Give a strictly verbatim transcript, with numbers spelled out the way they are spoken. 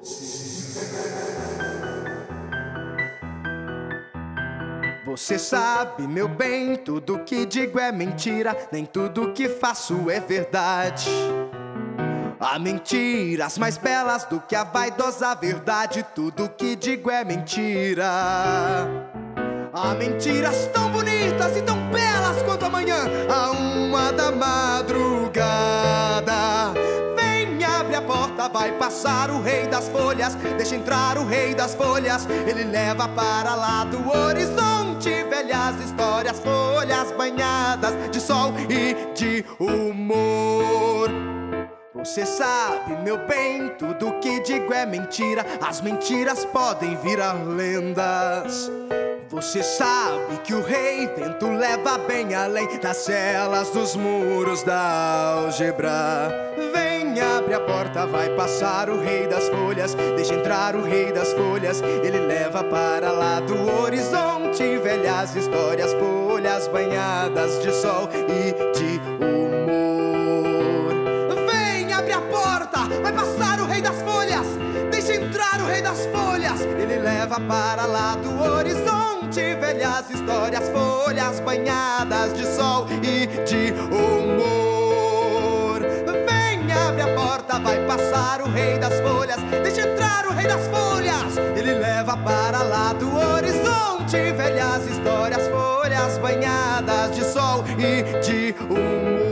Você sabe, meu bem, tudo que digo é mentira, nem tudo que faço é verdade. Há mentiras mais belas do que a vaidosa verdade, tudo que digo é mentira. Há mentiras tão bonitas e tão belas quanto amanhã, a uma da madrugada. Vem, abre a porta, vai passar o rei das folhas, deixa entrar o rei das folhas, ele leva para lá do horizonte velhas histórias, folhas banhadas de sol e de humor. Você sabe, meu bem, tudo que digo é mentira, as mentiras podem virar lendas. Você sabe que o rei vento leva bem além das celas dos muros da álgebra. Vem, abre a porta, vai passar o rei das folhas, deixa entrar o rei das folhas, ele leva para lá do horizonte velhas histórias, folhas banhadas de sol e de humor. Vem, abre a porta, vai passar o rei das folhas, deixa entrar o rei das folhas, ele leva para lá do horizonte velhas histórias, folhas banhadas de sol e de humor. Vem, abre a porta, vai passar o rei das folhas, deixa entrar o rei das folhas, ele leva para lá do horizonte velhas histórias, folhas banhadas de sol e de humor.